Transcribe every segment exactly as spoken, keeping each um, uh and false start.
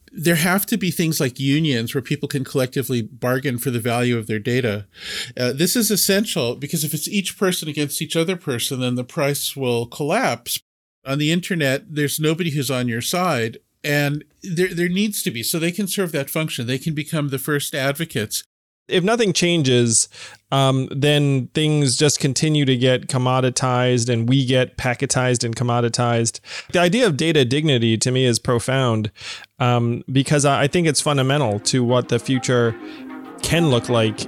there have to be things like unions where people can collectively bargain for the value of their data. Uh, this is essential because if it's each person against each other person, then the price will collapse. On the internet, there's nobody who's on your side, and there there needs to be, so they can serve that function. They can become the first advocates. If nothing changes, um, then things just continue to get commoditized and we get packetized and commoditized. The idea of data dignity to me is profound um, because I think it's fundamental to what the future can look like.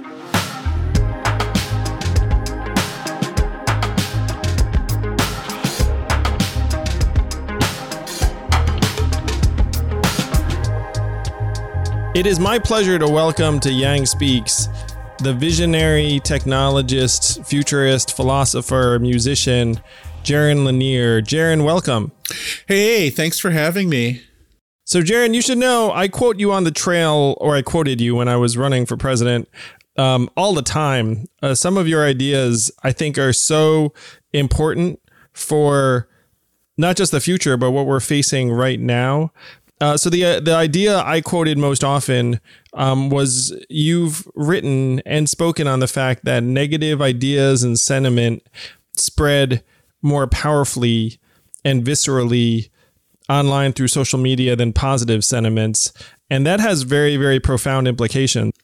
It is my pleasure to welcome to Yang Speaks the visionary, technologist, futurist, philosopher, musician, Jaron Lanier. Jaron, welcome. Hey, thanks for having me. So, Jaron, you should know I quote you on the trail, or I quoted you when I was running for president um, all the time. Uh, some of your ideas, I think, are so important for not just the future, but what we're facing right now. Uh, so the uh, the idea I quoted most often um, was you've written and spoken on the fact that negative ideas and sentiment spread more powerfully and viscerally online through social media than positive sentiments. And that has very, very profound implications.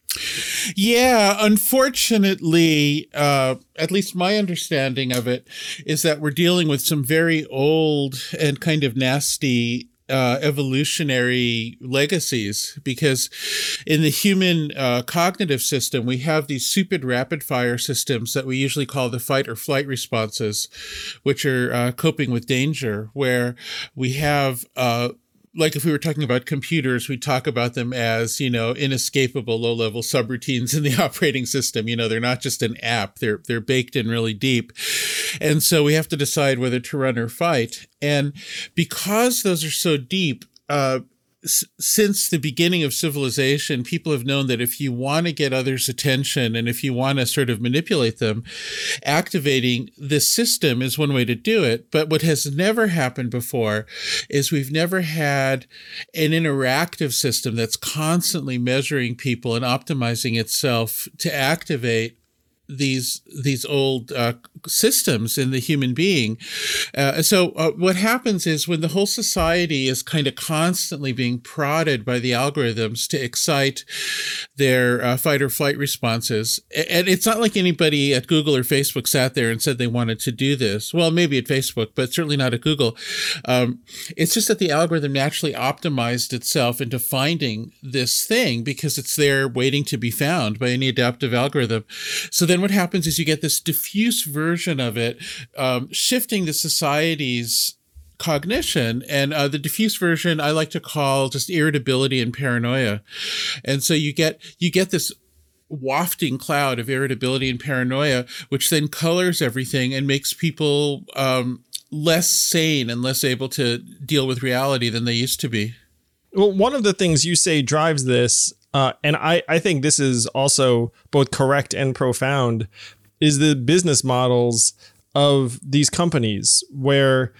Yeah, unfortunately, uh, at least my understanding of it is that we're dealing with some very old and kind of nasty Uh, evolutionary legacies, because in the human uh, cognitive system, we have these stupid rapid fire systems that we usually call the fight or flight responses, which are uh, coping with danger, where we have uh, like if we were talking about computers, we talk about them as, you know, inescapable low-level subroutines in the operating system. You know, they're not just an app. They're they're baked in really deep. And so we have to decide whether to run or fight. And because those are so deep, uh, s- since the beginning of civilization, people have known that if you want to get others' attention and if you want to sort of manipulate them, activating this system is one way to do it. But what has never happened before is we've never had an interactive system that's constantly measuring people and optimizing itself to activate these these old uh, systems in the human being. Uh, so uh, what happens is when the whole society is kind of constantly being prodded by the algorithms to excite their uh, fight or flight responses, and it's not like anybody at Google or Facebook sat there and said they wanted to do this. Well, maybe at Facebook, but certainly not at Google. Um, it's just that the algorithm naturally optimized itself into finding this thing because it's there waiting to be found by any adaptive algorithm. So then what happens is you get this diffuse version of it, um, shifting the society's cognition. And uh, the diffuse version I like to call just irritability and paranoia. And so you get you get this wafting cloud of irritability and paranoia, which then colors everything and makes people um, less sane and less able to deal with reality than they used to be. Well, one of the things you say drives this, uh, and I, I think this is also both correct and profound, is the business models of these companies where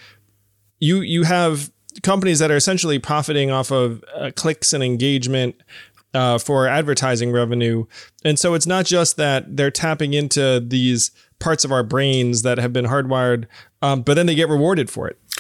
you you have companies that are essentially profiting off of uh, clicks and engagement uh, for advertising revenue. And so it's not just that they're tapping into these parts of our brains that have been hardwired, um, but then they get rewarded for it.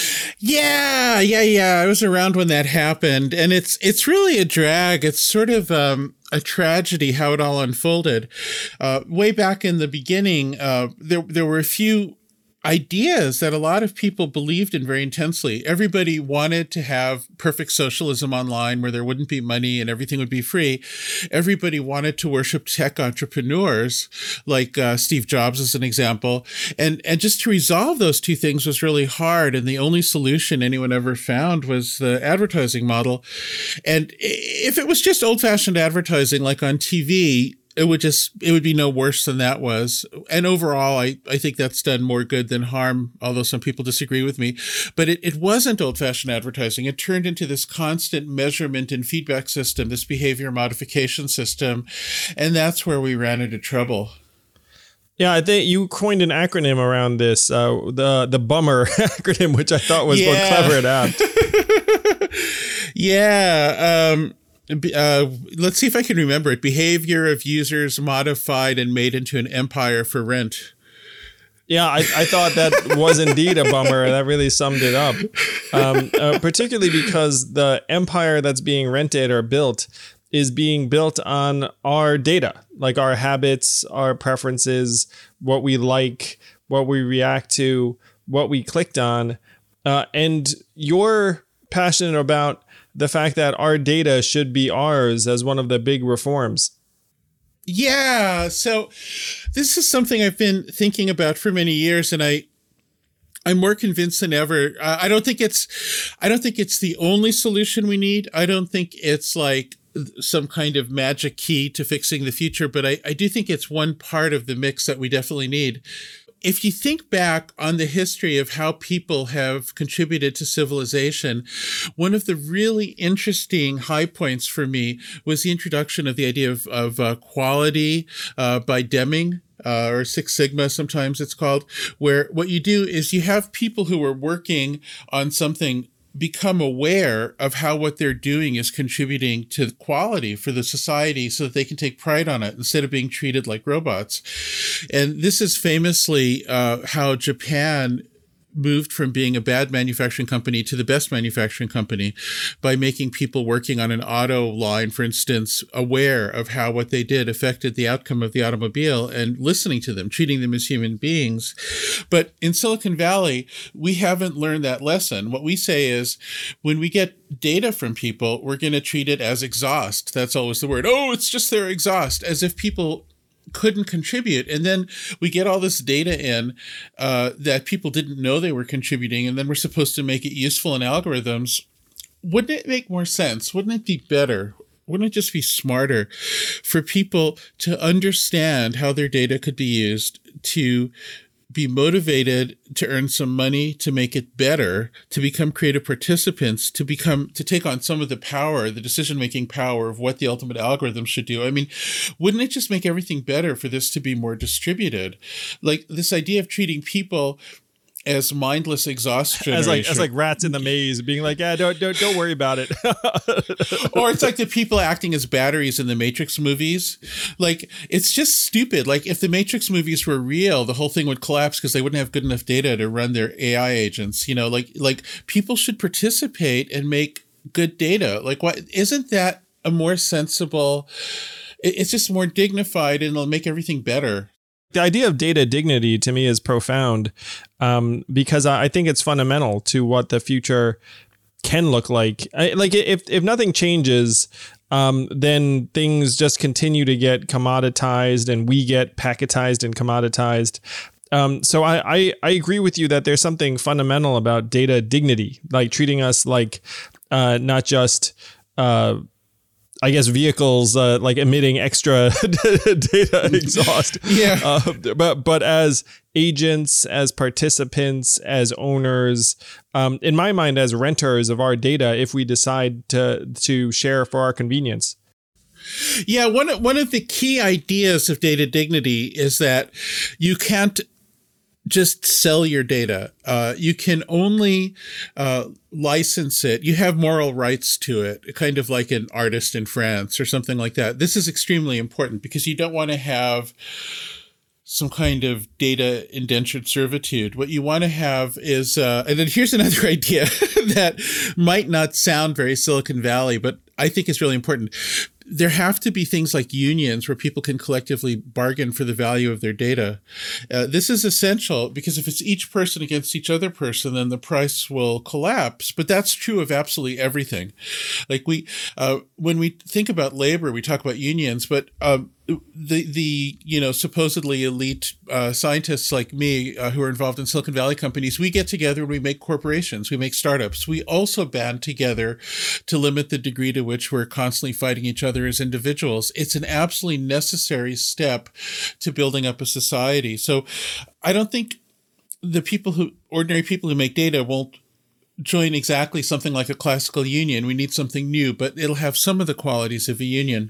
Yeah, yeah, yeah. I was around when that happened, and it's it's really a drag. It's sort of um, a tragedy how it all unfolded. Uh, way back in the beginning, uh, there there were a few ideas that a lot of people believed in very intensely. Everybody wanted to have perfect socialism online where there wouldn't be money and everything would be free. Everybody wanted to worship tech entrepreneurs, like uh, Steve Jobs as an example. And, and just to resolve those two things was really hard. And the only solution anyone ever found was the advertising model. And if it was just old-fashioned advertising like on T V, it would just, it would be no worse than that was. And overall, I, I think that's done more good than harm, although some people disagree with me. But it, it wasn't old-fashioned advertising. It turned into this constant measurement and feedback system, this behavior modification system. And that's where we ran into trouble. Yeah, I think you coined an acronym around this, uh, the the bummer acronym, which I thought was yeah. both clever and apt. Yeah. Um, uh, let's see if I can remember it. Behavior of users modified and made into an empire for rent. Yeah, I, I thought that was indeed a bummer. That really summed it up, um, uh, particularly because the empire that's being rented or built is being built on our data, like our habits, our preferences, what we like, what we react to, what we clicked on. Uh, and you're passionate about the fact that our data should be ours as one of the big reforms. Yeah. So this is something I've been thinking about for many years, and I, I'm more convinced than ever. Uh, I don't think it's, I don't think it's the only solution we need. I don't think it's like some kind of magic key to fixing the future, but I, I do think it's one part of the mix that we definitely need. If you think back on the history of how people have contributed to civilization, one of the really interesting high points for me was the introduction of the idea of, of uh, quality uh, by Deming. Uh, or Six Sigma, sometimes it's called, where what you do is you have people who are working on something become aware of how what they're doing is contributing to quality for the society so that they can take pride on it instead of being treated like robots. And this is famously uh, how Japan moved from being a bad manufacturing company to the best manufacturing company by making people working on an auto line, for instance, aware of how what they did affected the outcome of the automobile and listening to them, treating them as human beings. But in Silicon Valley, we haven't learned that lesson. What we say is when we get data from people, we're going to treat it as exhaust. That's always the word. Oh, it's just their exhaust, as if people couldn't contribute. And then we get all this data in uh, that people didn't know they were contributing, and then we're supposed to make it useful in algorithms. Wouldn't it make more sense? Wouldn't it be better? Wouldn't it just be smarter for people to understand how their data could be used to be motivated to earn some money, to make it better, to become creative participants, to become, to take on some of the power, the decision-making power of what the ultimate algorithm should do? I mean, wouldn't it just make everything better for this to be more distributed? Like this idea of treating people as mindless exhaust generation. As like, as like rats in the maze being like, yeah, don't, don't, don't worry about it. Or it's like the people acting as batteries in the Matrix movies. Like, it's just stupid. Like, if the Matrix movies were real, the whole thing would collapse because they wouldn't have good enough data to run their A I agents. You know, like, like people should participate and make good data. Like, what, isn't that a more sensible, it's just more dignified and it'll make everything better. The idea of data dignity to me is profound um, because I think it's fundamental to what the future can look like. I, like if if nothing changes, um, then things just continue to get commoditized and we get packetized and commoditized. Um, so I, I, I agree with you that there's something fundamental about data dignity, like treating us like uh, not just uh, I guess vehicles uh, like emitting extra data exhaust, yeah. Uh, but but as agents, as participants, as owners, um, in my mind, as renters of our data, if we decide to to share for our convenience. Yeah, one one of the key ideas of data dignity is that you can't just sell your data. Uh, you can only uh, license it. You have moral rights to it, kind of like an artist in France or something like that. This is extremely important because you don't want to have some kind of data indentured servitude. What you want to have is, uh, and then here's another idea that might not sound very Silicon Valley, but I think is really important. There have to be things like unions where people can collectively bargain for the value of their data. Uh, this is essential because if it's each person against each other person, then the price will collapse. But that's true of absolutely everything. Like we, uh, when we think about labor, we talk about unions, but um, the the you know supposedly elite uh, scientists like me uh, who are involved in Silicon Valley companies, we get together and we make corporations, we make startups. We also band together to limit the degree to which we're constantly fighting each other as individuals. It's an absolutely necessary step to building up a society. So I don't think the people who, ordinary people who make data won't join exactly something like a classical union. We need something new, but it'll have some of the qualities of a union.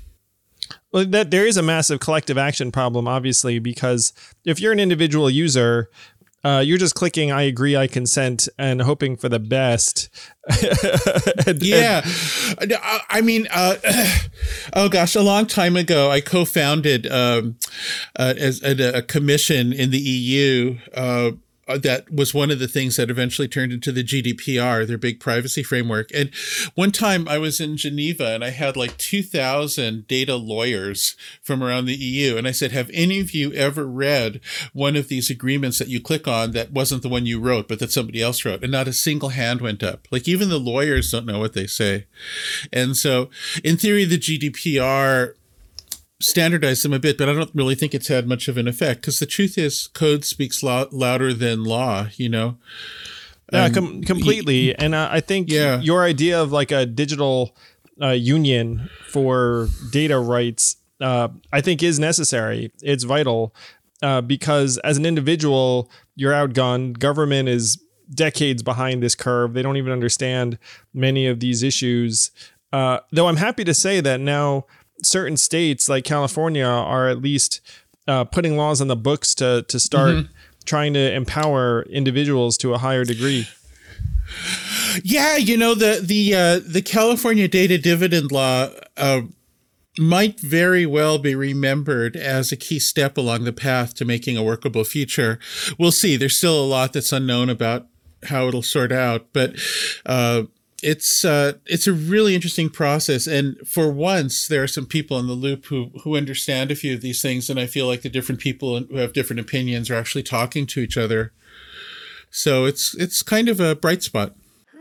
Well, that there is a massive collective action problem, obviously, because if you're an individual user, Uh, you're just clicking I agree, I consent, and hoping for the best. and, yeah. And, I mean, uh, oh gosh, a long time ago, I co-founded um, uh, as, a, a commission in the E U uh, that was one of the things that eventually turned into the G D P R, their big privacy framework. And one time I was in Geneva and I had like two thousand data lawyers from around the E U. And I said, have any of you ever read one of these agreements that you click on that wasn't the one you wrote, but that somebody else wrote? And not a single hand went up. Like even the lawyers don't know what they say. And so in theory, the G D P R standardized them a bit, but I don't really think it's had much of an effect because the truth is code speaks lo- louder than law, you know? Yeah, um, com- completely. Y- and uh, I think yeah. your idea of like a digital uh, union for data rights, uh, I think is necessary. It's vital uh, because as an individual, you're outgunned. Government is decades behind this curve. They don't even understand many of these issues. Uh, though I'm happy to say that now certain states like California are at least uh, putting laws on the books to to start mm-hmm. trying to empower individuals to a higher degree. Yeah, you know, the the uh, the California data dividend law uh, might very well be remembered as a key step along the path to making a workable future. We'll see. There's still a lot that's unknown about how it'll sort out, but uh, It's uh, it's a really interesting process, and for once, there are some people in the loop who who understand a few of these things, and I feel like the different people who have different opinions are actually talking to each other. So it's it's kind of a bright spot.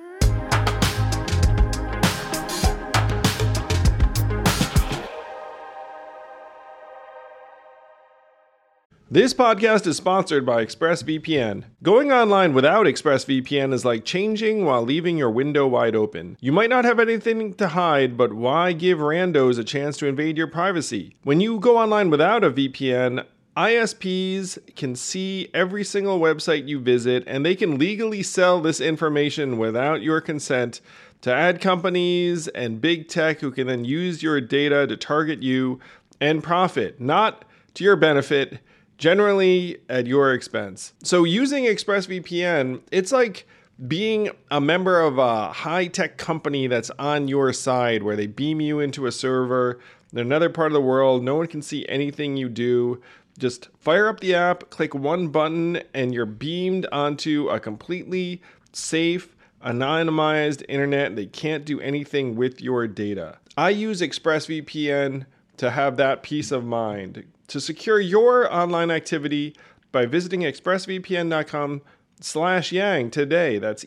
This podcast is sponsored by ExpressVPN. Going online without ExpressVPN is like changing while leaving your window wide open. You might not have anything to hide, but why give randos a chance to invade your privacy? When you go online without a V P N, I S Ps can see every single website you visit, and they can legally sell this information without your consent to ad companies and big tech who can then use your data to target you and profit, not to your benefit, generally at your expense. So using ExpressVPN, it's like being a member of a high-tech company that's on your side where they beam you into a server in another part of the world. No one can see anything you do. Just fire up the app, click one button, and you're beamed onto a completely safe, anonymized internet. They can't do anything with your data. I use ExpressVPN to have that peace of mind. To secure your online activity by visiting expressvpn.com slash yang today. That's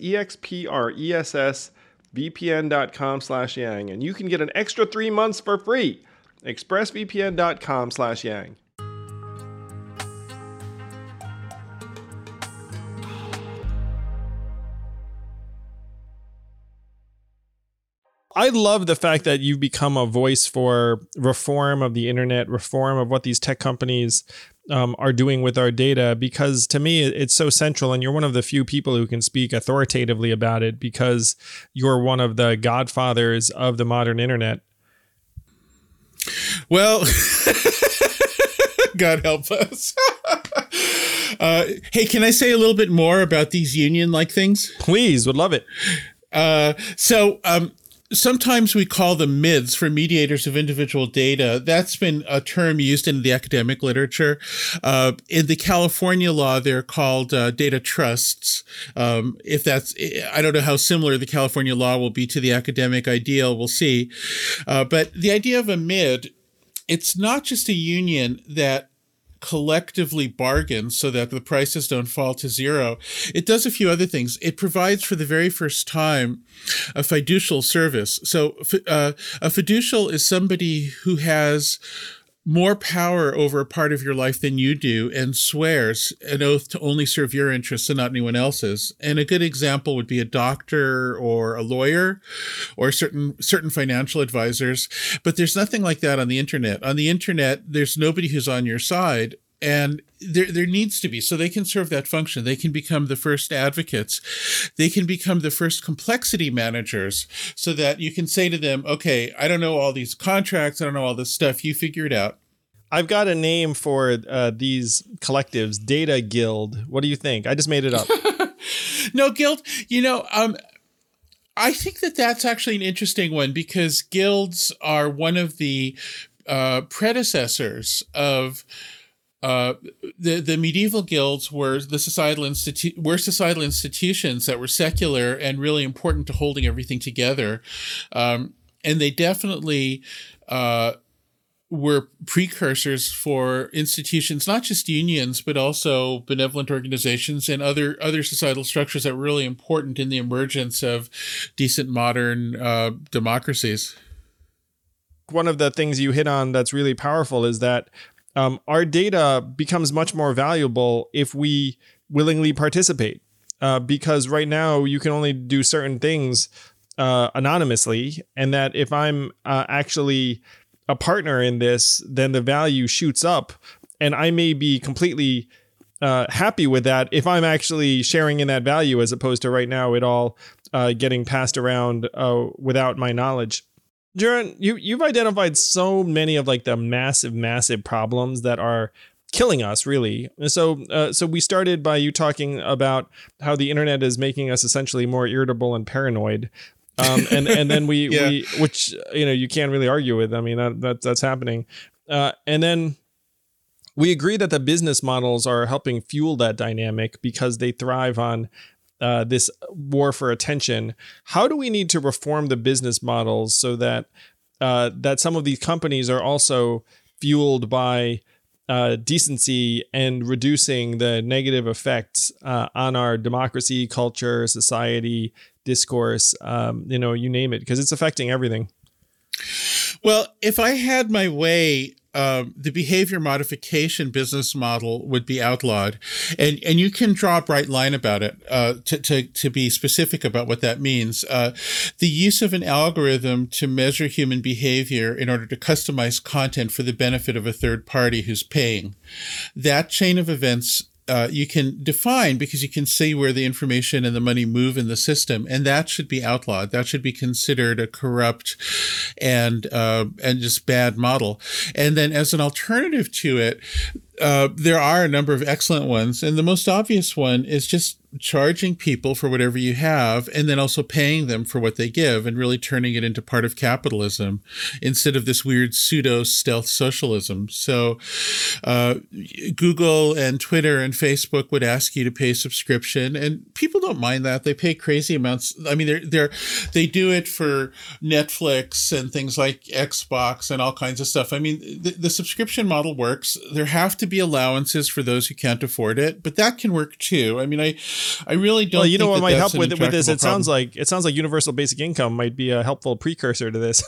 E-X-P-R-E-S-S-V-P-N.com slash yang. And you can get an extra three months for free. expressvpn.com slash yang. I love the fact that you've become a voice for reform of the internet, reform of what these tech companies um, are doing with our data, because to me, it's so central. And you're one of the few people who can speak authoritatively about it because you're one of the godfathers of the modern internet. Well, God help us. uh, hey, can I say a little bit more about these union-like things? Please, would love it. Uh, so, um, Sometimes we call them M I Ds for mediators of individual data. That's been a term used in the academic literature. Uh, in the California law, they're called uh, data trusts. Um, if that's, I don't know how similar the California law will be to the academic ideal. We'll see. Uh, but the idea of a M I D, it's not just a union that collectively bargains so that the prices don't fall to zero. It does a few other things. It provides for the very first time a fiducial service. So uh, a fiducial is somebody who has more power over a part of your life than you do and swears an oath to only serve your interests and not anyone else's. And a good example would be a doctor or a lawyer or certain certain financial advisors. But there's nothing like that on the internet. On the internet, there's nobody who's on your side. And there there needs to be, so they can serve that function. They can become the first advocates. They can become the first complexity managers so that you can say to them, okay, I don't know all these contracts. I don't know all this stuff. You figure it out. I've got a name for uh, these collectives, Data Guild. What do you think? I just made it up. No, Guild, you know, um, I think that that's actually an interesting one because guilds are one of the uh, predecessors of uh, the the medieval guilds were the societal institu- were societal institutions that were secular and really important to holding everything together, um, and they definitely uh, were precursors for institutions, not just unions, but also benevolent organizations and other other societal structures that were really important in the emergence of decent modern uh, democracies. One of the things you hit on that's really powerful is that um, our data becomes much more valuable if we willingly participate, uh, because right now you can only do certain things uh, anonymously, and that if I'm uh, actually a partner in this, then the value shoots up, and I may be completely uh, happy with that if I'm actually sharing in that value, as opposed to right now it all uh, getting passed around uh, without my knowledge. Jaron, you you've identified so many of like the massive, massive problems that are killing us, really. And so, uh, so we started by you talking about how the internet is making us essentially more irritable and paranoid. Um, and, and then we, yeah. we, which, you know, you can't really argue with. I mean, that, that that's happening. Uh, and then we agree that the business models are helping fuel that dynamic because they thrive on uh, this war for attention. How do we need to reform the business models so that, uh, that some of these companies are also fueled by uh, decency and reducing the negative effects uh, on our democracy, culture, society, discourse, um, you know, you name it, because it's affecting everything. Well, if I had my way, um, the behavior modification business model would be outlawed, and and you can draw a bright line about it. Uh, to to to be specific about what that means, uh, the use of an algorithm to measure human behavior in order to customize content for the benefit of a third party who's paying, that chain of events. Uh, you can define because you can see where the information and the money move in the system, and that should be outlawed. That should be considered a corrupt and uh, and just bad model. And then as an alternative to it, uh, there are a number of excellent ones, and the most obvious one is just charging people for whatever you have and then also paying them for what they give and really turning it into part of capitalism instead of this weird pseudo stealth socialism. So uh, Google and Twitter and Facebook would ask you to pay subscription, and people don't mind that. They pay crazy amounts. I mean, they're, they're, they do it for Netflix and things like Xbox and all kinds of stuff. I mean, the, the subscription model works. There have to be allowances for those who can't afford it, but that can work too. I mean, I, I really don't. Well, you know think what that might help with with this? It problem. sounds like it sounds like universal basic income might be a helpful precursor to this.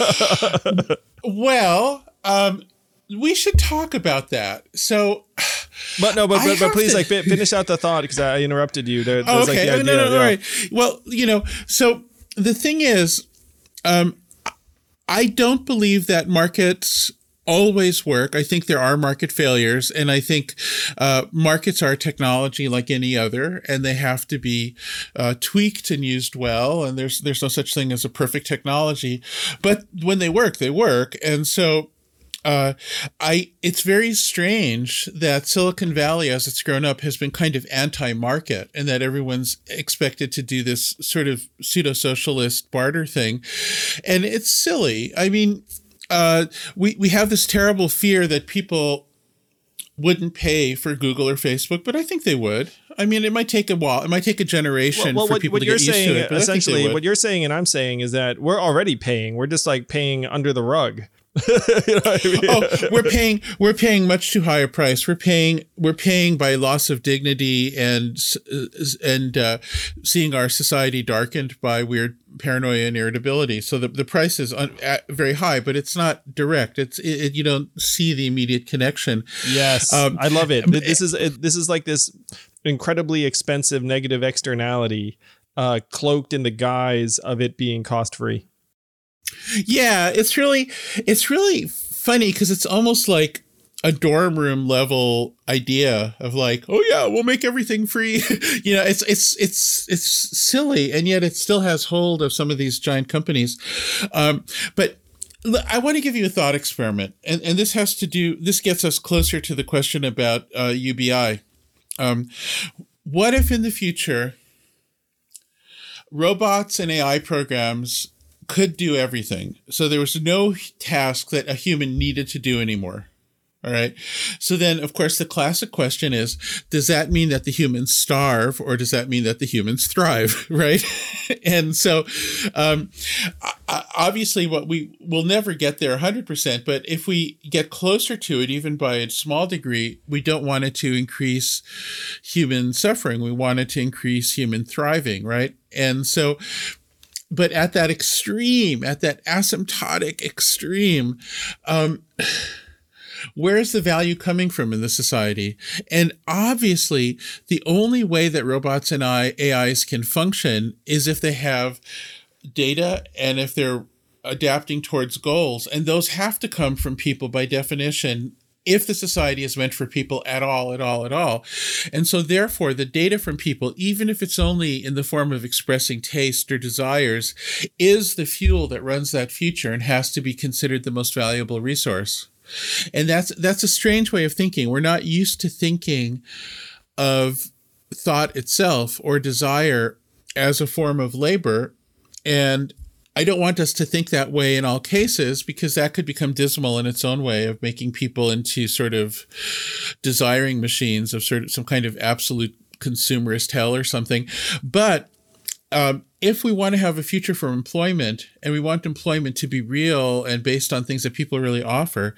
Well, um, we should talk about that. So, but no, but but, but please, to... like finish out the thought because I interrupted you. There, oh, okay, like the no, idea, no, no, yeah. all right. Well, you know, so the thing is, um, I don't believe that markets always work. I think there are market failures, and I think uh, markets are technology like any other, and they have to be uh, tweaked and used well. And there's there's no such thing as a perfect technology, but when they work, they work. And so, uh, I it's very strange that Silicon Valley, as it's grown up, has been kind of anti-market, and that everyone's expected to do this sort of pseudo-socialist barter thing, and it's silly. I mean. Uh, we, we have this terrible fear that people wouldn't pay for Google or Facebook, but I think they would. I mean, it might take a while. It might take a generation well, well, for what, people what to you're get used saying, to it. But essentially, what you're saying and I'm saying is that we're already paying. We're just like paying under the rug. You know what I mean? Oh, we're paying. We're paying much too high a price. We're paying. We're paying by loss of dignity and and uh, seeing our society darkened by weird paranoia and irritability. So the the price is un, at, very high, but it's not direct. It's it, it, you don't see the immediate connection. Yes, um, I love it. This is it, this is like this incredibly expensive negative externality uh, cloaked in the guise of it being cost free. Yeah, it's really, it's really funny because it's almost like a dorm room level idea of like, oh yeah, we'll make everything free. You know, it's it's it's it's silly, and yet it still has hold of some of these giant companies. Um, but I want to give you a thought experiment, and, and this has to do, this gets us closer to the question about uh, U B I. Um, what if in the future, robots and A I programs could do everything? So there was no task that a human needed to do anymore. All right. So then, of course, the classic question is, does that mean that the humans starve, or does that mean that the humans thrive? Right. And so um, obviously what we will never get there one hundred percent. But if we get closer to it, even by a small degree, we don't want it to increase human suffering. We want it to increase human thriving. Right. And so, but at that extreme, at that asymptotic extreme, um, where is the value coming from in the society? And obviously, the only way that robots and A Is can function is if they have data and if they're adapting towards goals. And those have to come from people by definition, if the society is meant for people at all, at all, at all. And so therefore, the data from people, even if it's only in the form of expressing taste or desires, is the fuel that runs that future and has to be considered the most valuable resource. And that's that's a strange way of thinking. We're not used to thinking of thought itself or desire as a form of labor. And I don't want us to think that way in all cases, because that could become dismal in its own way of making people into sort of desiring machines of sort of some kind of absolute consumerist hell or something. But Um, if we want to have a future for employment, and we want employment to be real and based on things that people really offer,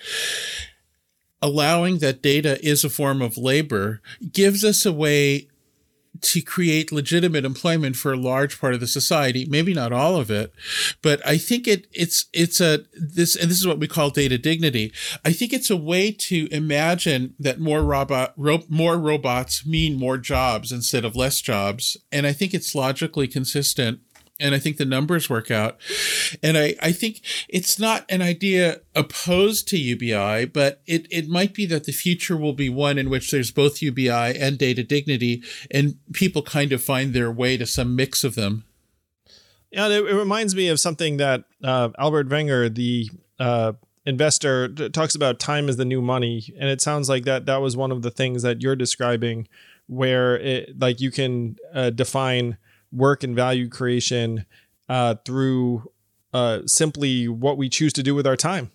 allowing that data is a form of labor gives us a way to create legitimate employment for a large part of the society. Maybe not all of it, but I think it it's it's a this and this is what we call data dignity. I think it's a way to imagine that more robot ro- more robots mean more jobs instead of less jobs, and I think it's logically consistent. And I think the numbers work out. And I, I think it's not an idea opposed to U B I, but it, it might be that the future will be one in which there's both U B I and data dignity, and people kind of find their way to some mix of them. Yeah, it, it reminds me of something that uh, Albert Wenger, the uh, investor, t- talks about time as the new money. And it sounds like that that was one of the things that you're describing, where it, like you can uh, define work and value creation uh, through uh, simply what we choose to do with our time.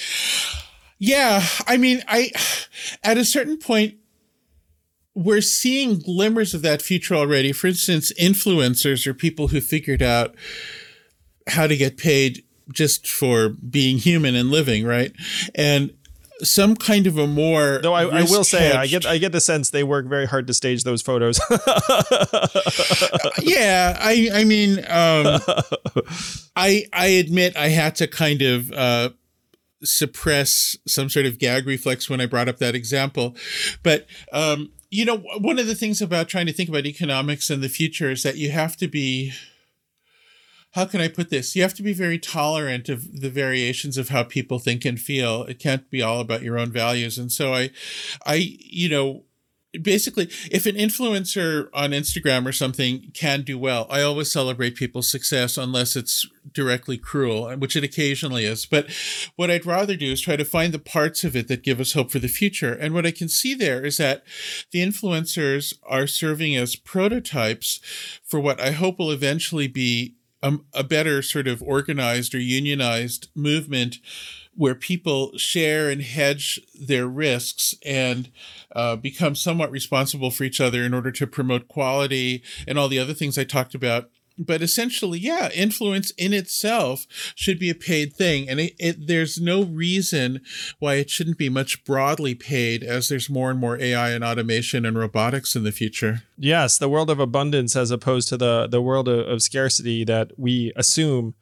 Yeah. I mean, I, at a certain point, we're seeing glimmers of that future already. For instance, influencers are people who figured out how to get paid just for being human and living, right? And some kind of a more though I, I will say I get I get the sense they work very hard to stage those photos. Yeah, I I mean um, I I admit I had to kind of uh, suppress some sort of gag reflex when I brought up that example, but um, you know, one of the things about trying to think about economics in the future is that you have to be. How can I put this? You have to be very tolerant of the variations of how people think and feel. It can't be all about your own values. And so I, I, you know, basically, if an influencer on Instagram or something can do well, I always celebrate people's success unless it's directly cruel, which it occasionally is. But what I'd rather do is try to find the parts of it that give us hope for the future. And what I can see there is that the influencers are serving as prototypes for what I hope will eventually be A, a better sort of organized or unionized movement where people share and hedge their risks and uh, become somewhat responsible for each other in order to promote quality and all the other things I talked about. But essentially, yeah, influence in itself should be a paid thing. And it, it, there's no reason why it shouldn't be much broadly paid as there's more and more A I and automation and robotics in the future. Yes, the world of abundance as opposed to the, the world of, of scarcity that we assume.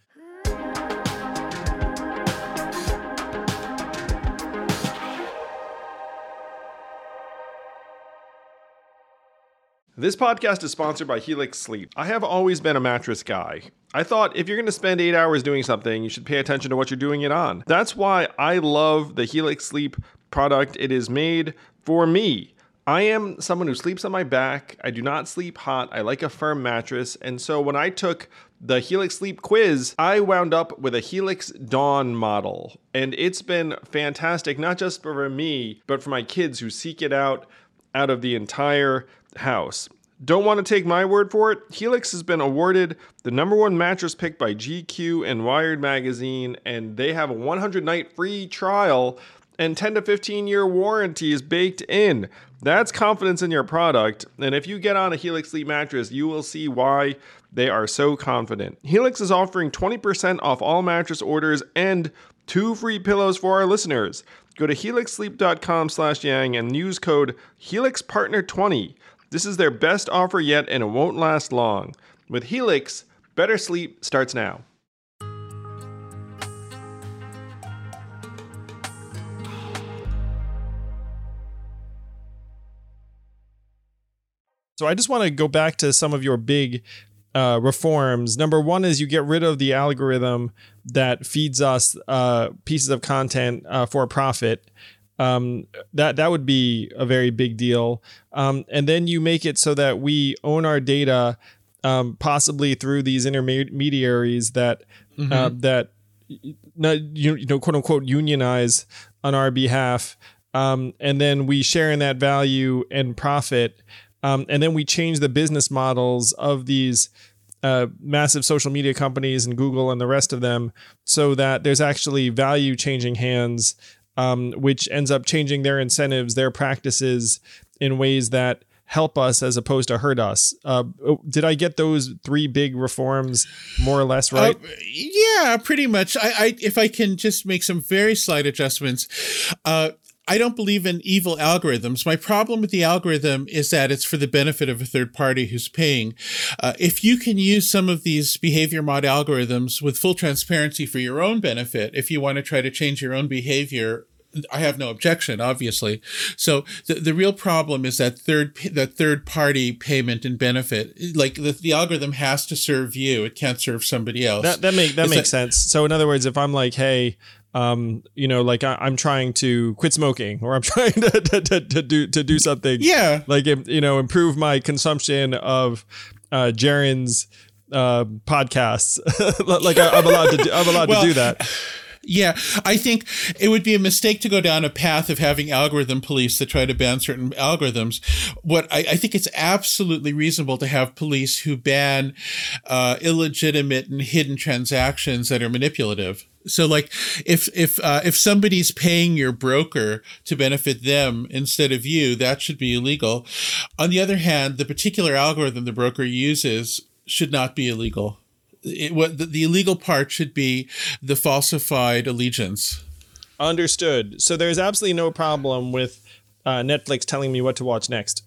This podcast is sponsored by Helix Sleep. I have always been a mattress guy. I thought if you're going to spend eight hours doing something, you should pay attention to what you're doing it on. That's why I love the Helix Sleep product. It is made for me. I am someone who sleeps on my back. I do not sleep hot. I like a firm mattress. And so when I took the Helix Sleep quiz, I wound up with a Helix Dawn model. And it's been fantastic, not just for me, but for my kids who seek it out out of the entire house. Don't want to take my word for it? Helix has been awarded the number one mattress pick by G Q and Wired Magazine, and they have a one hundred night free trial and ten to fifteen year warranty is baked in. That's confidence in your product, and if you get on a Helix Sleep mattress, you will see why they are so confident. Helix is offering twenty percent off all mattress orders and two free pillows for our listeners. Go to helix sleep dot com slash yang and use code helix partner twenty. This is their best offer yet, and it won't last long. With Helix, better sleep starts now. So I just want to go back to some of your big uh, reforms. Number one is you get rid of the algorithm that feeds us uh, pieces of content uh, for a profit. Um, that that would be a very big deal. Um, and then you make it so that we own our data, um, possibly through these intermediaries that mm-hmm. uh, that not, you, you know, quote unquote, unionize on our behalf. Um, and then we share in that value and profit. Um, and then we change the business models of these uh, massive social media companies and Google and the rest of them so that there's actually value changing hands, um, which ends up changing their incentives, their practices in ways that help us as opposed to hurt us. Uh, did I get those three big reforms more or less right? Uh, yeah, pretty much. I, I, if I can just make some very slight adjustments. Uh, I don't believe in evil algorithms. My problem with the algorithm is that it's for the benefit of a third party who's paying. Uh, if you can use some of these behavior mod algorithms with full transparency for your own benefit, if you want to try to change your own behavior, I have no objection, obviously. So the, the real problem is that third that third party payment and benefit. Like the, the algorithm has to serve you; it can't serve somebody else. That that make that makes that, sense. So in other words, if I'm like, hey, um, you know, like I, I'm trying to quit smoking, or I'm trying to to, to, to do to do something, yeah, like you know, improve my consumption of uh, Jaren's uh, podcasts. Like I, I'm allowed to do, I'm allowed well, to do that. Yeah, I think it would be a mistake to go down a path of having algorithm police that try to ban certain algorithms. What I, I think it's absolutely reasonable to have police who ban uh, illegitimate and hidden transactions that are manipulative. So, like, if if uh, if somebody's paying your broker to benefit them instead of you, that should be illegal. On the other hand, the particular algorithm the broker uses should not be illegal. It, what the, the illegal part should be the falsified allegiance. Understood. So there's absolutely no problem with uh, Netflix telling me what to watch next.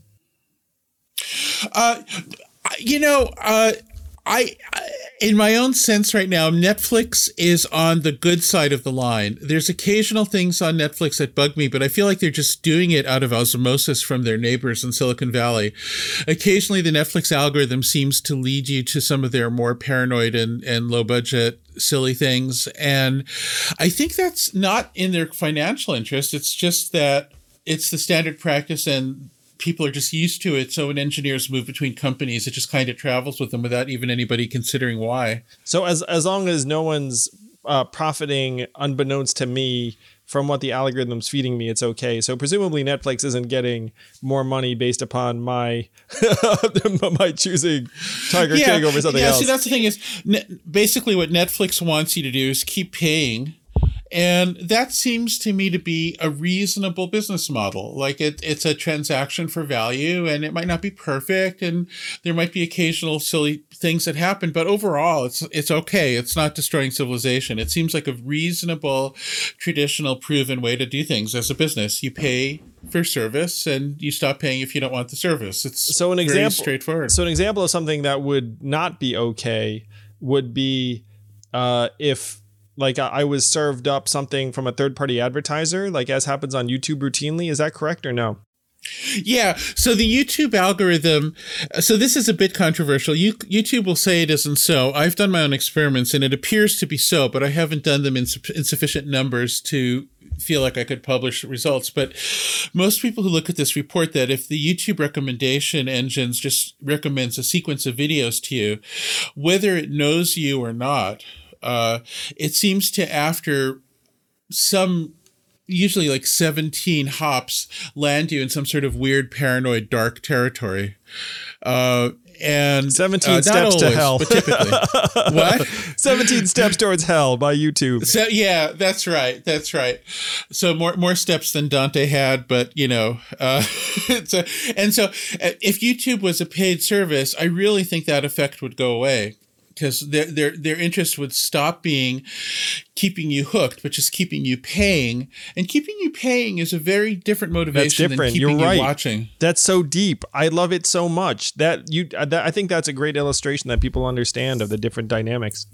Uh, you know, uh, I, I in my own sense right now, Netflix is on the good side of the line. There's occasional things on Netflix that bug me, but I feel like they're just doing it out of osmosis from their neighbors in Silicon Valley. Occasionally, the Netflix algorithm seems to lead you to some of their more paranoid and, and low budget silly things. And I think that's not in their financial interest. It's just that it's the standard practice and people are just used to it. So when engineers move between companies, it just kind of travels with them without even anybody considering why. So as as long as no one's uh, profiting unbeknownst to me from what the algorithm's feeding me, it's okay. So presumably Netflix isn't getting more money based upon my my choosing Tiger yeah, King over something yeah, else. See, that's the thing is ne- basically what Netflix wants you to do is keep paying. And that seems to me to be a reasonable business model. Like it, it's a transaction for value, and it might not be perfect, and there might be occasional silly things that happen, but overall, it's it's okay. It's not destroying civilization. It seems like a reasonable, traditional, proven way to do things as a business. You pay for service, and you stop paying if you don't want the service. It's so an very example, straightforward. So an example of something that would not be okay would be uh, if. Like I was served up something from a third party advertiser, like as happens on YouTube routinely. Is that correct or no? Yeah. So the YouTube algorithm, so this is a bit controversial. You, YouTube will say it isn't so. I've done my own experiments and it appears to be so, but I haven't done them in, su- in sufficient numbers to feel like I could publish results. But most people who look at this report that if the YouTube recommendation engines just recommends a sequence of videos to you, whether it knows you or not, uh, it seems to, after some, usually like seventeen hops, land you in some sort of weird, paranoid, dark territory. Uh, and seventeen uh, steps always, to hell. But typically, what? seventeen steps towards hell by YouTube. So yeah, that's right. That's right. So more more steps than Dante had, but you know, uh, so, and so if YouTube was a paid service, I really think that effect would go away, because their their their interest would stop being keeping you hooked, but just keeping you paying. And keeping you paying is a very different motivation That's than different. keeping You're right. you watching. That's so deep. I love it so much. That you that, I think that's a great illustration that people understand of the different dynamics.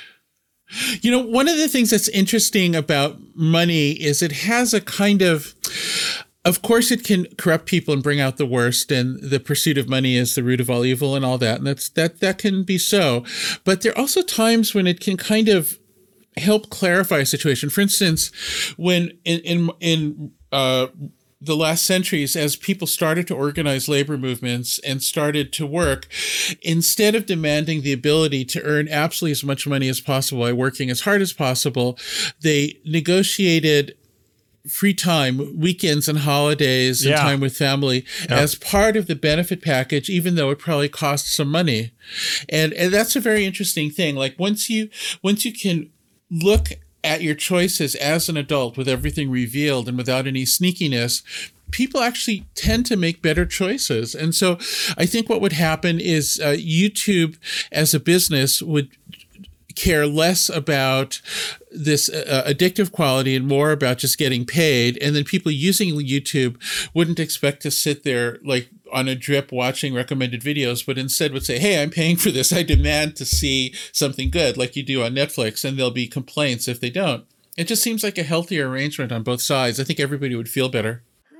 You know, one of the things that's interesting about money is it has a kind of, of course, it can corrupt people and bring out the worst, and the pursuit of money is the root of all evil and all that. And that's, that, that can be so. But there are also times when it can kind of help clarify a situation. For instance, when in, in, in, uh, the last centuries, as people started to organize labor movements and started to work, instead of demanding the ability to earn absolutely as much money as possible by working as hard as possible, they negotiated free time, weekends and holidays, and Yeah. time with family Yeah. as part of the benefit package, even though it probably costs some money. And, and that's a very interesting thing. Like once you, once you can look at your choices as an adult with everything revealed and without any sneakiness, people actually tend to make better choices. And so I think what would happen is uh, YouTube as a business would care less about this uh, addictive quality and more about just getting paid. And then people using YouTube wouldn't expect to sit there like on a drip watching recommended videos, but instead would say, hey, I'm paying for this. I demand to see something good, like you do on Netflix. And there'll be complaints if they don't. It just seems like a healthier arrangement on both sides. I think everybody would feel better.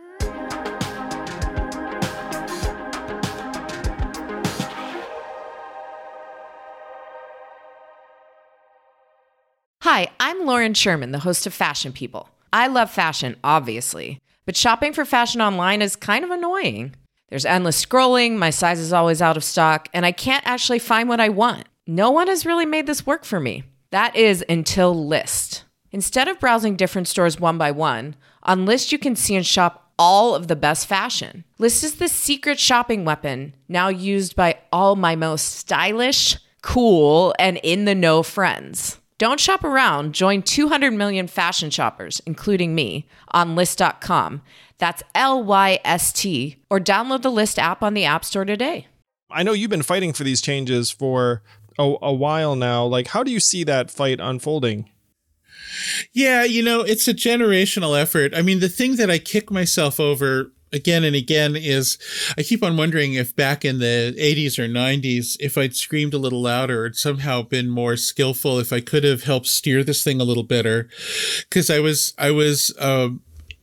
Hi, I'm Lauren Sherman, the host of Fashion People. I love fashion, obviously, but shopping for fashion online is kind of annoying. There's endless scrolling, my size is always out of stock, and I can't actually find what I want. No one has really made this work for me. That is until Lyst. Instead of browsing different stores one by one, on Lyst you can see and shop all of the best fashion. Lyst is the secret shopping weapon now used by all my most stylish, cool, and in-the-know friends. Don't shop around. Join two hundred million fashion shoppers, including me, on Lyst dot com. That's L Y S T. Or download the Lyst app on the App Store today. I know you've been fighting for these changes for a, a while now. Like, how do you see that fight unfolding? Yeah, you know, it's a generational effort. I mean, the thing that I kick myself over again and again is I keep on wondering if back in the eighties or nineties, if I'd screamed a little louder or somehow been more skillful, if I could have helped steer this thing a little better. Because I was, I was, um,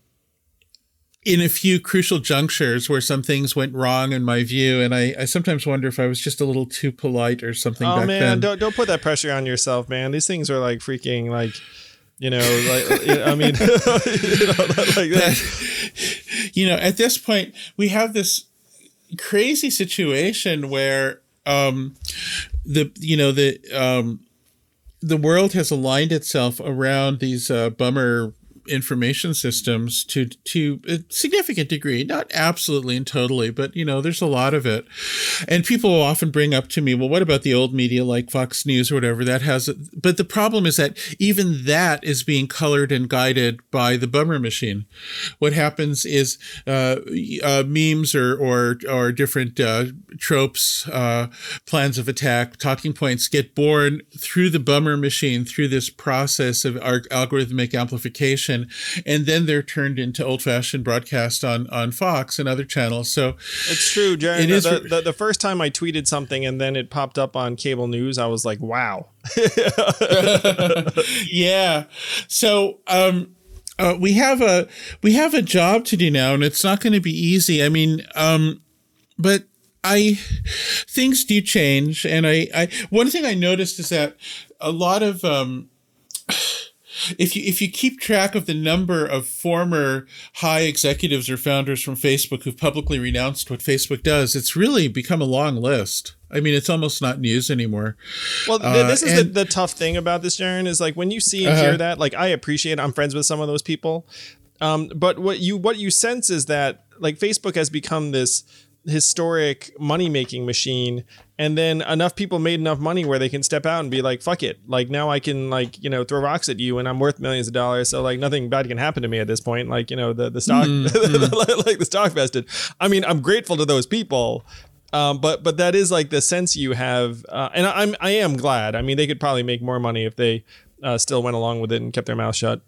in a few crucial junctures where some things went wrong in my view. And I, I sometimes wonder if I was just a little too polite or something oh, back man, then. don't, don't put that pressure on yourself, man. These things are like freaking like, you know, like, I mean, you know, like that. You know, at this point, we have this crazy situation where um, the, you know, the, um, the world has aligned itself around these uh, bummer information systems to to a significant degree, not absolutely and totally, but you know, there's a lot of it. And people will often bring up to me, well, what about the old media like Fox News or whatever that has it? But the problem is that even that is being colored and guided by the bummer machine. What happens is uh, uh, memes or or or different uh, tropes, uh, plans of attack, talking points get born through the bummer machine, through this process of our algorithmic amplification. And then they're turned into old-fashioned broadcast on, on Fox and other channels. So it's true, Jared. It the, is, the, the, the first time I tweeted something and then it popped up on cable news, I was like, wow. Yeah. So um, uh, we have a we have a job to do now, and it's not going to be easy. I mean, um, but I things do change, and I, I one thing I noticed is that a lot of um, if you if you keep track of the number of former high executives or founders from Facebook who've publicly renounced what Facebook does, it's really become a long list. I mean, it's almost not news anymore. Well, th- uh, this is and, the, the tough thing about this, Jaron, is like when you see and uh-huh. hear that, like I appreciate it. I'm friends with some of those people. Um, but what you what you sense is that like Facebook has become this historic money-making machine, and then enough people made enough money where they can step out and be like, fuck it, like now I can like, you know, throw rocks at you and I'm worth millions of dollars, so like nothing bad can happen to me at this point. Like, you know, the the stock mm-hmm. like the stock vested. I mean, I'm grateful to those people, um but but that is like the sense you have, uh, and I'm I am glad. I mean, they could probably make more money if they uh, still went along with it and kept their mouth shut.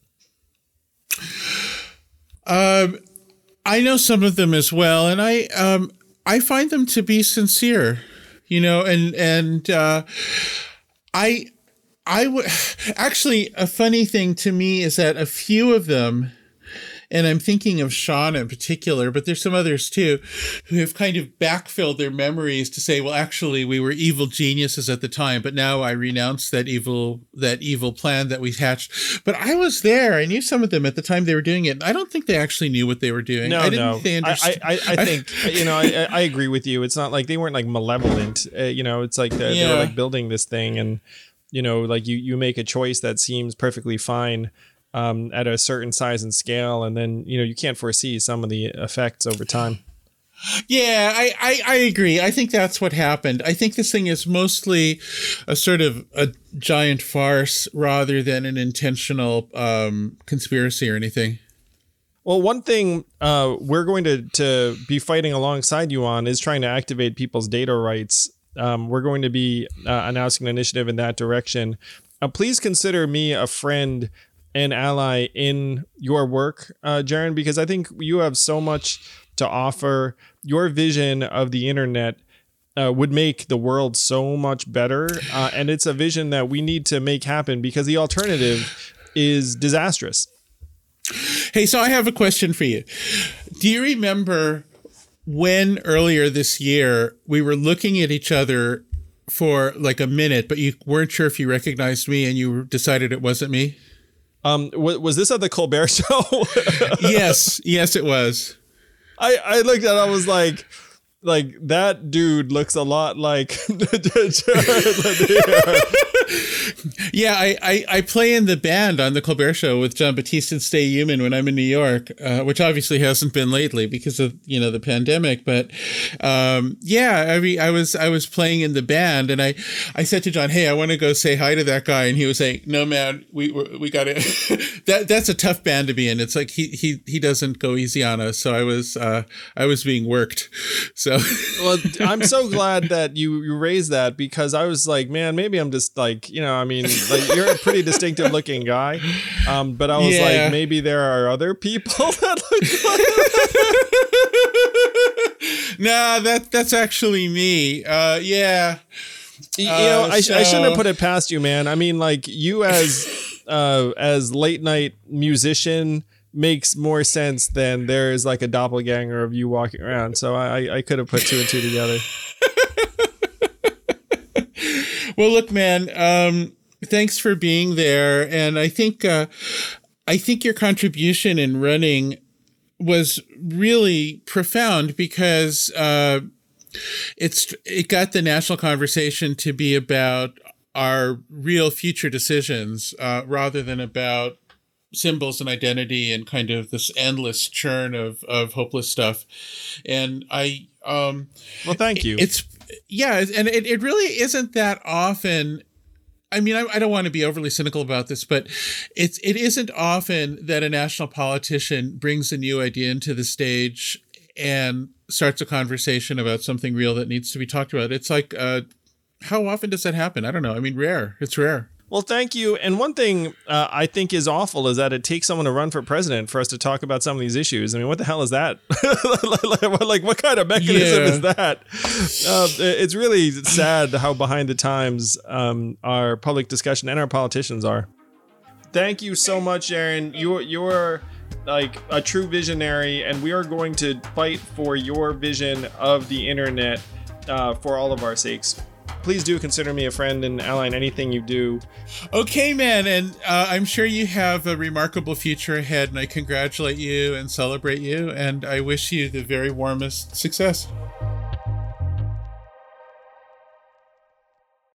um I know some of them as well, and I um, I find them to be sincere, you know, and and uh, I I would actually, a funny thing to me is that a few of them, and I'm thinking of Sean in particular, but there's some others too, who have kind of backfilled their memories to say, well, actually, we were evil geniuses at the time, but now I renounce that evil that evil plan that we hatched. But I was there. I knew some of them at the time they were doing it. I don't think they actually knew what they were doing. No, I didn't no. think they understood. I, I, I think, you know, I, I agree with you. It's not like they weren't like malevolent. Uh, you know, it's like they're, Yeah. they're like building this thing, and, you know, like you, you make a choice that seems perfectly fine Um, at a certain size and scale, and then, you know, you can't foresee some of the effects over time. Yeah, I, I, I agree. I think that's what happened. I think this thing is mostly a sort of a giant farce rather than an intentional um, conspiracy or anything. Well, one thing uh, we're going to, to be fighting alongside you on is trying to activate people's data rights. Um, we're going to be uh, announcing an initiative in that direction. Uh, please consider me a friend an ally in your work, uh, Jaron, because I think you have so much to offer. Your vision of the internet uh, would make the world so much better. Uh, and it's a vision that we need to make happen because the alternative is disastrous. Hey, so I have a question for you. Do you remember when earlier this year we were looking at each other for like a minute, but you weren't sure if you recognized me and you decided it wasn't me? Um, w- was this at the Colbert Show? Yes, yes, it was. I, I looked at it, I was like, like that dude looks a lot like. Yeah, I, I, I play in the band on the Colbert Show with John Batiste and Stay Human when I'm in New York, uh, which obviously hasn't been lately because of, you know, the pandemic. But um, yeah, I mean, I was I was playing in the band, and I, I said to John, "Hey, I want to go say hi to that guy," and he was saying, "No, man, we we got to." that that's a tough band to be in. It's like he he he doesn't go easy on us. So I was uh, I was being worked. So well, I'm so glad that you you raised that, because I was like, man, maybe I'm just like, you know, I mean, like you're a pretty distinctive looking guy, um, but I was yeah. like, maybe there are other people that look like. Nah, that that's actually me. Uh, yeah. You know, uh, I, so... I shouldn't have put it past you, man. I mean, like you as uh, as late night musician makes more sense than there is like a doppelganger of you walking around. So I, I could have put two and two together. Well, look, man, um, thanks for being there. And I think, uh, I think your contribution in running was really profound because, uh, it's, it got the national conversation to be about our real future decisions, uh, rather than about symbols and identity and kind of this endless churn of, of hopeless stuff. And I, um, well, thank you. It's, yeah. And it, it really isn't that often. I mean, I, I don't want to be overly cynical about this, but it's, it isn't often that a national politician brings a new idea into the stage and starts a conversation about something real that needs to be talked about. It's like, uh, how often does that happen? I don't know. I mean, rare. It's rare. Well, thank you. And one thing uh, I think is awful is that it takes someone to run for president for us to talk about some of these issues. I mean, what the hell is that? Like, what kind of mechanism yeah. is that? Uh, it's really sad how behind the times um, our public discussion and our politicians are. Thank you so much, Jaron. You, you're like a true visionary, and we are going to fight for your vision of the internet uh, for all of our sakes. please do consider me a friend and ally in anything you do. Okay, man. And uh, I'm sure you have a remarkable future ahead, and I congratulate you and celebrate you, and I wish you the very warmest success.